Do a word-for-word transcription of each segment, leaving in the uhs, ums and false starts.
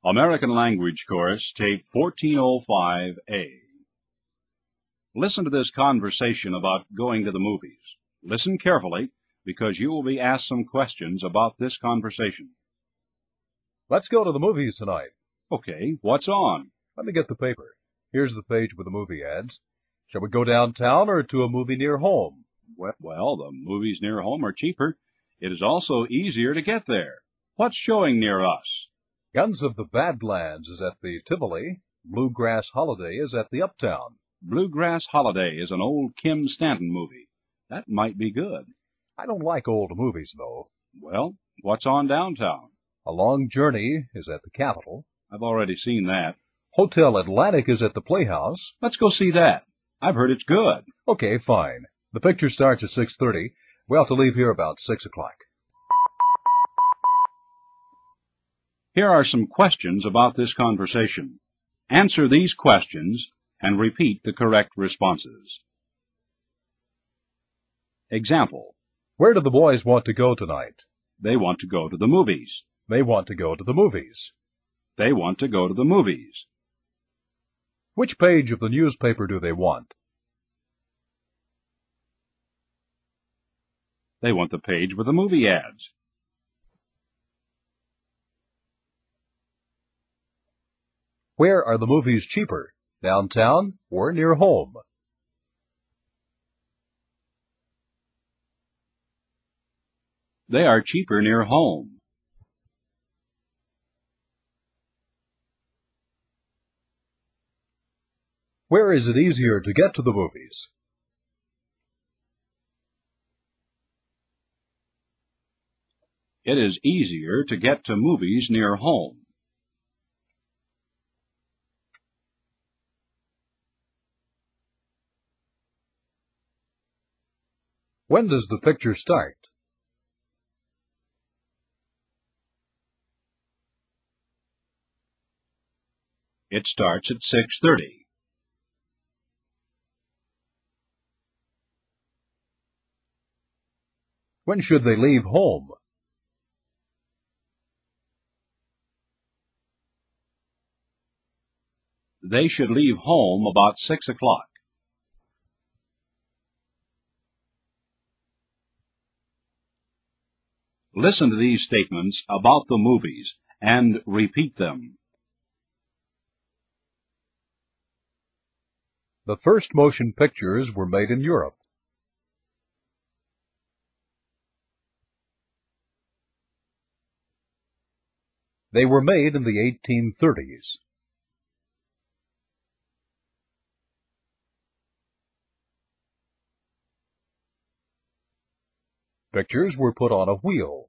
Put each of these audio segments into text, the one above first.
American Language Course, Tape fourteen oh five A. Listen to this conversation about going to the movies. Listen carefully, because you will be asked some questions about this conversation. Let's go to the movies tonight. Okay, what's on? Let me get the paper. Here's the page with the movie ads. Shall we go downtown or to a movie near home? Well, the movies near home are cheaper. It is also easier to get there. What's showing near us? Guns of the Badlands is at the Tivoli. Bluegrass Holiday is at the Uptown. Bluegrass Holiday is an old Kim Stanton movie. That might be good. I don't like old movies, though. Well, what's on downtown? A Long Journey is at the Capitol. I've already seen that. Hotel Atlantic is at the Playhouse. Let's go see that. I've heard it's good. Okay, fine. The picture starts at six thirty. We'll have to leave here about six o'clock. Here are some questions about this conversation. Answer these questions and repeat the correct responses. Example. Where do the boys want to go tonight? They want to go to the movies. They want to go to the movies. They want to go to the movies. Which page of the newspaper do they want? They want the page with the movie ads. Where are the movies cheaper, downtown or near home? They are cheaper near home. Where is it easier to get to the movies? It is easier to get to movies near home. When does the picture start? It starts at six thirty. When should they leave home? They should leave home about six o'clock. Listen to these statements about the movies and repeat them. The first motion pictures were made in Europe. They were made in the eighteen thirties. Pictures were put on a wheel.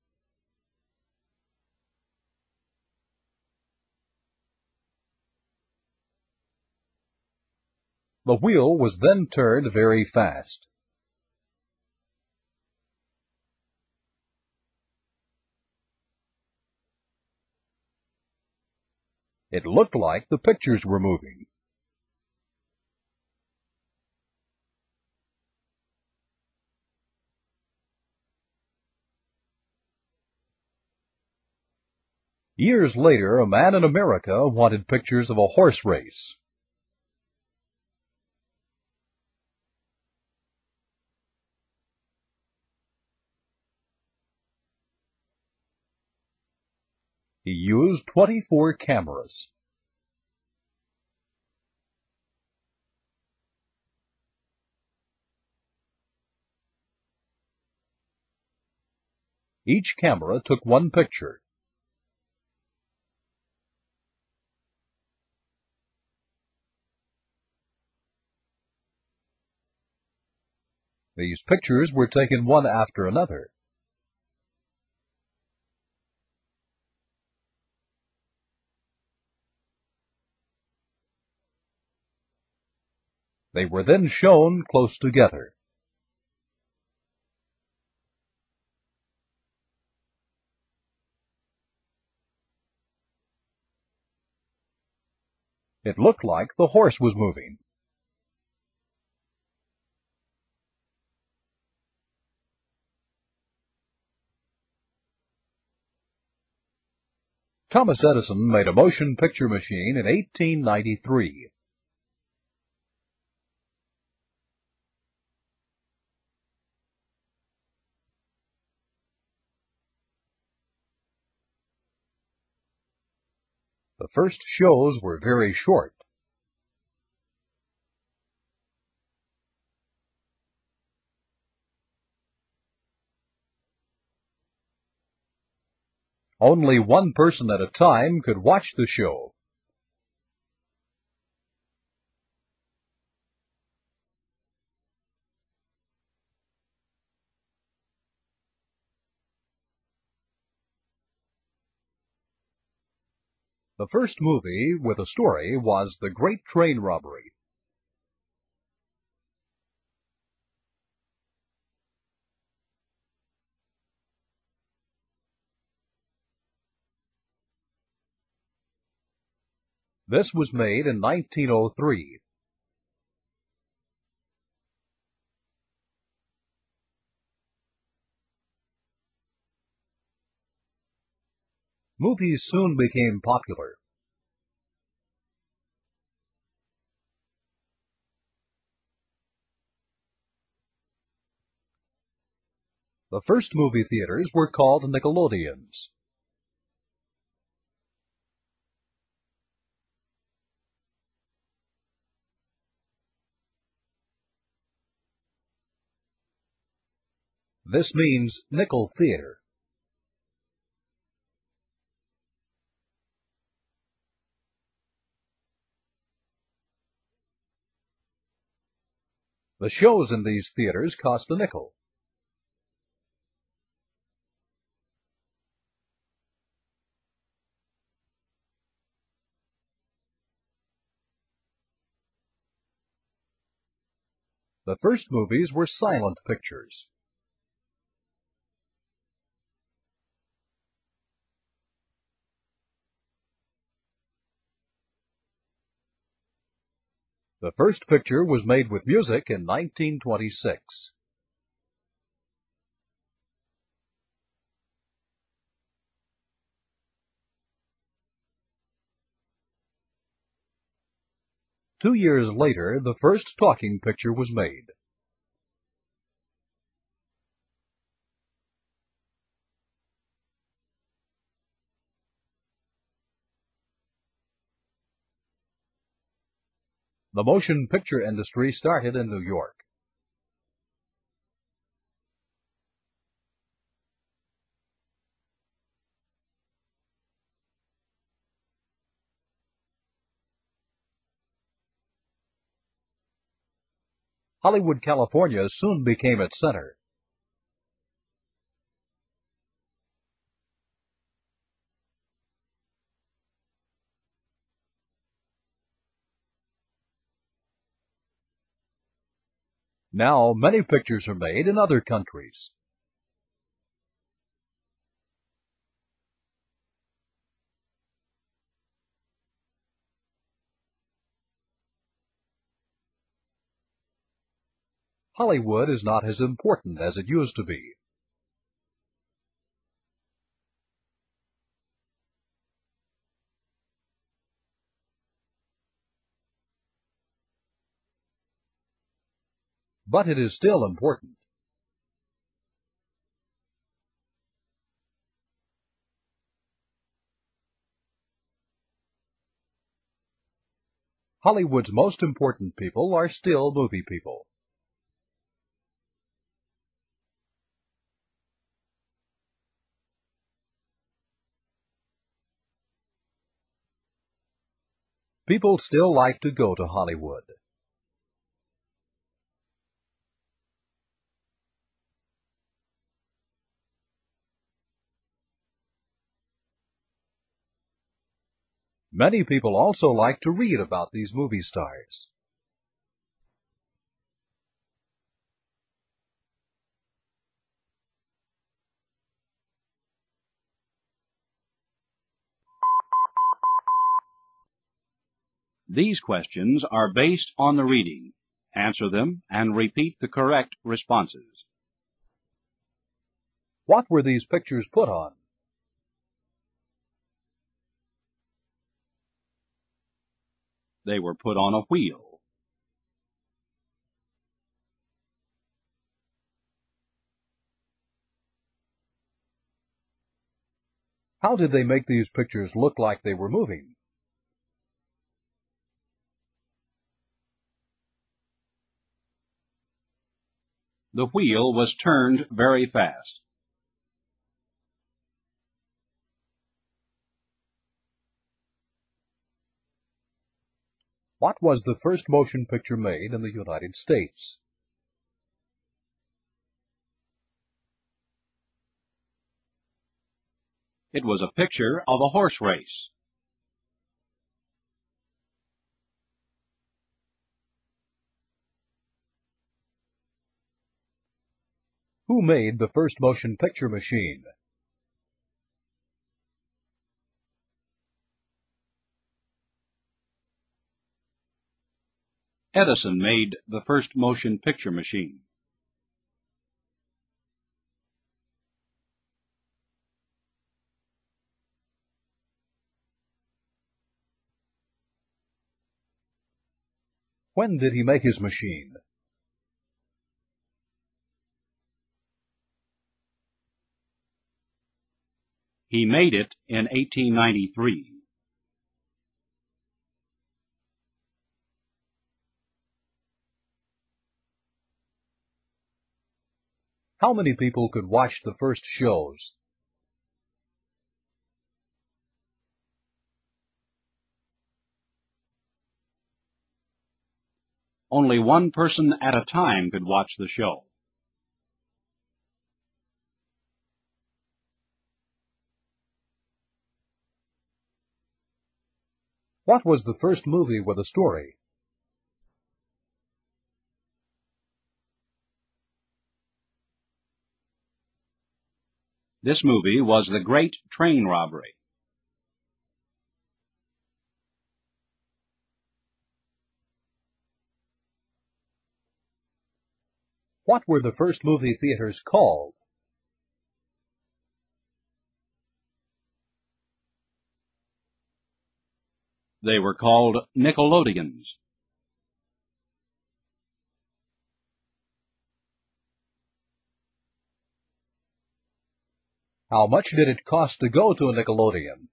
The wheel was then turned very fast. It looked like the pictures were moving. Years later, a man in America wanted pictures of a horse race. He used twenty-four cameras. Each camera took one picture. These pictures were taken one after another. They were then shown close together. It looked like the horse was moving. Thomas Edison made a motion picture machine in eighteen ninety-three. The first shows were very short. Only one person at a time could watch the show. The first movie with a story was The Great Train Robbery. This was made in nineteen oh three. Movies soon became popular. The first movie theaters were called Nickelodeons. This means nickel theater. The shows in these theaters cost a nickel. The first movies were silent pictures. The first picture was made with music in nineteen twenty-six. Two years later, the first talking picture was made. The motion picture industry started in New York. Hollywood, California soon became its center. Now, many pictures are made in other countries. Hollywood is not as important as it used to be. But it is still important. Hollywood's most important people are still movie people. People still like to go to Hollywood. Many people also like to read about these movie stars. These questions are based on the reading. Answer them and repeat the correct responses. What were these pictures put on? They were put on a wheel. How did they make these pictures look like they were moving? The wheel was turned very fast. What was the first motion picture made in the United States? It was a picture of a horse race. Who made the first motion picture machine? Edison made the first motion picture machine. When did he make his machine? He made it in eighteen ninety-three. How many people could watch the first shows? Only one person at a time could watch the show. What was the first movie with a story? This movie was The Great Train Robbery. What were the first movie theaters called? They were called Nickelodeons. How much did it cost to go to a Nickelodeon?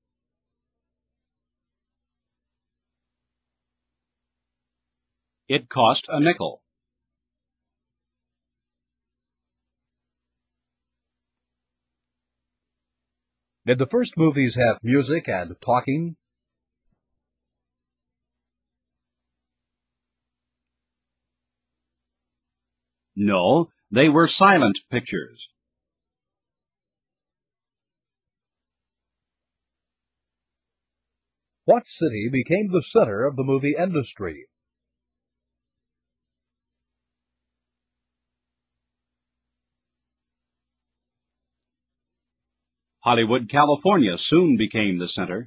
It cost a nickel. Did the first movies have music and talking? No, they were silent pictures. What city became the center of the movie industry? Hollywood, California soon became the center.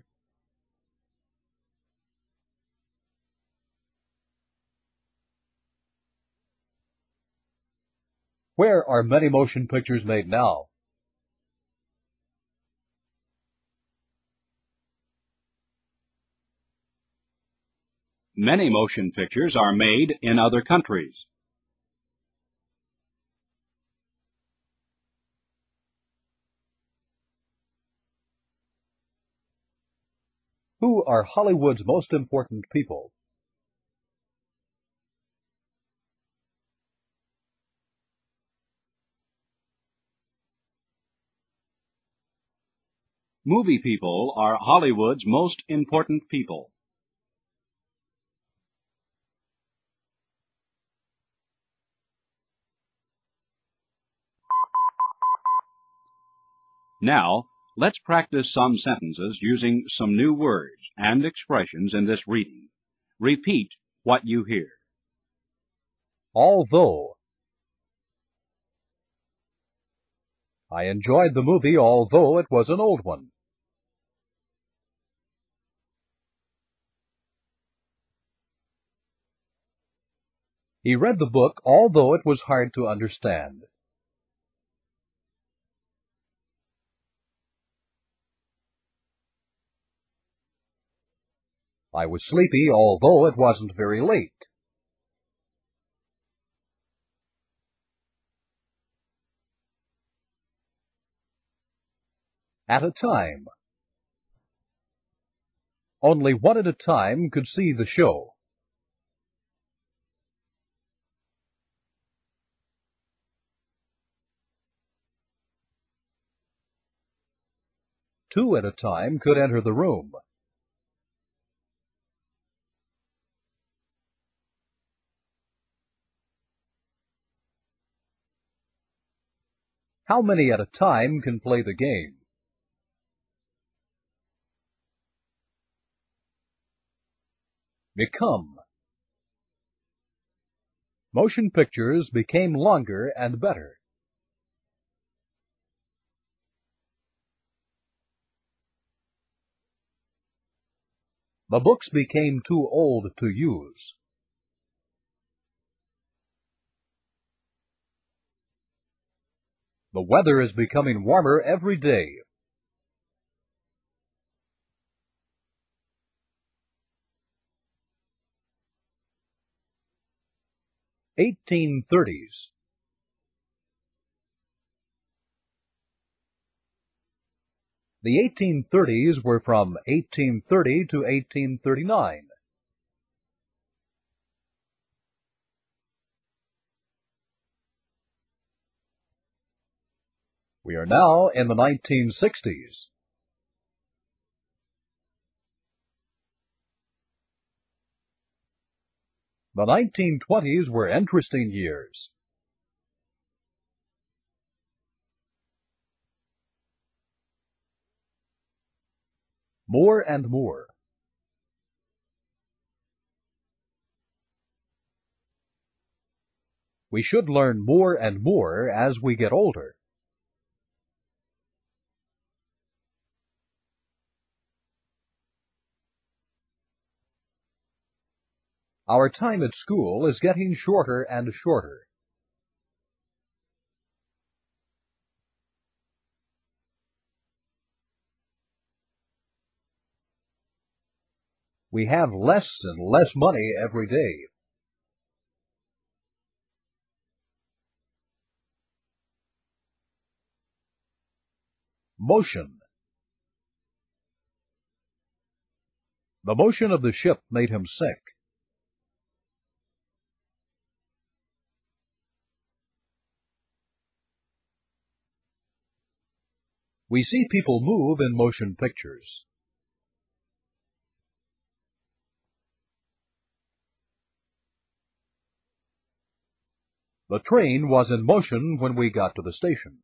Where are many motion pictures made now? Many motion pictures are made in other countries. Who are Hollywood's most important people? Movie people are Hollywood's most important people. Now, let's practice some sentences using some new words and expressions in this reading. Repeat what you hear. Although. I enjoyed the movie although it was an old one. He read the book although it was hard to understand. I was sleepy, although it wasn't very late. At a time. Only one at a time could see the show. Two at a time could enter the room. How many at a time can play the game? Become. Motion pictures became longer and better. The books became too old to use. The weather is becoming warmer every day. eighteen thirties. The eighteen thirties were from eighteen thirty to eighteen thirty-nine. We are now in the nineteen sixties. The nineteen twenties were interesting years. More and more. We should learn more and more as we get older. Our time at school is getting shorter and shorter. We have less and less money every day. Motion. The motion of the ship made him sick. We see people move in motion pictures. The train was in motion when we got to the station.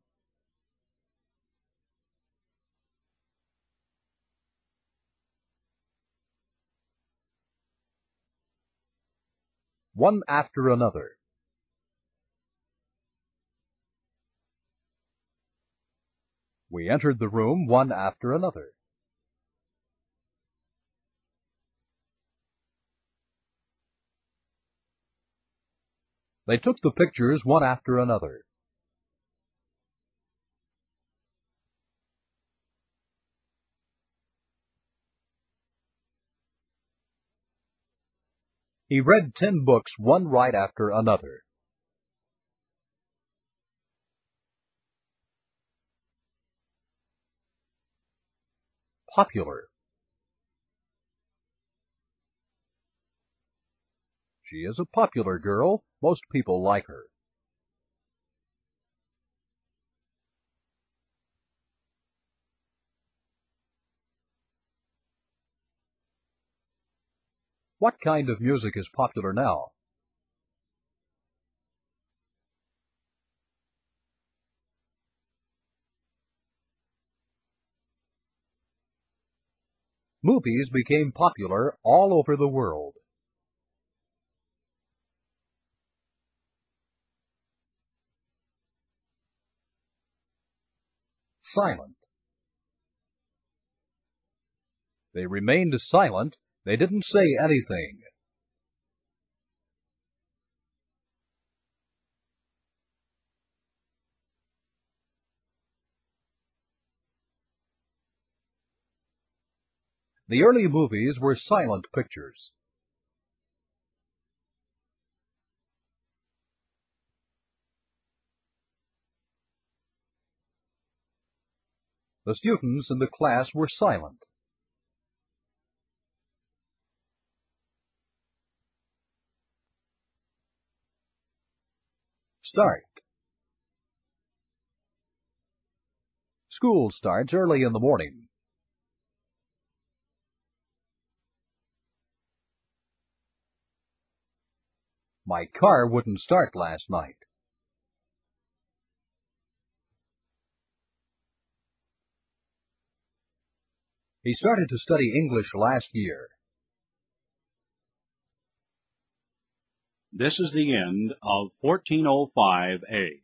One after another. We entered the room one after another. They took the pictures one after another. He read ten books one right after another. Popular. She is a popular girl. Most people like her. What kind of music is popular now? Movies became popular all over the world. Silent. They remained silent. They didn't say anything. The early movies were silent pictures. The students in the class were silent. Start. School starts early in the morning. My car wouldn't start last night. He started to study English last year. This is the end of fourteen oh five A.